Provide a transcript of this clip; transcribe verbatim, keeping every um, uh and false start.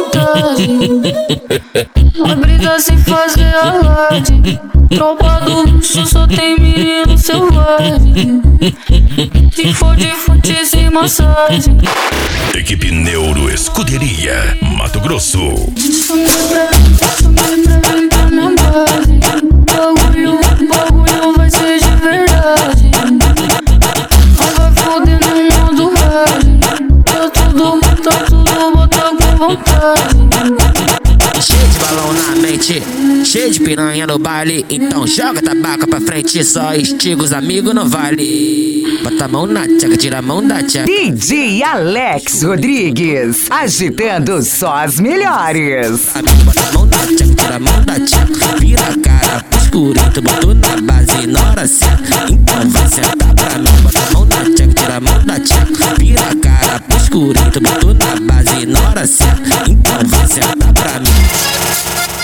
vontade. A brisa sem fazer alarde. Tropa do luxo só tem menino selvagem. Se for de fute sem massagem. Equipe Neuro Escuderia, Mato Grosso. Chama pra, chama pra vir pra minha base. Bagulho, bagulho vai ser de verdade. Não vai foder no mundo hard. Tá tudo, tá tudo, bota com vontade. Cheio de balão na mente, cheio de piranha no baile. Então joga tabaco pra frente, só estiga os amigos não vale. Bota a mão na tcheca, tira a mão da tcheca. D J Alex Rodrigues, agitando só as melhores. Bota a mão na tcheca, tira a mão da tcheca. Vira a cara pro escurito, botou na base na hora certa. Então vai sentar pra mim. Bota a mão na tcheca, tira a mão da tcheca. Vira a cara pro escurito, botou na base na hora certa. Então vai sentar pra mim.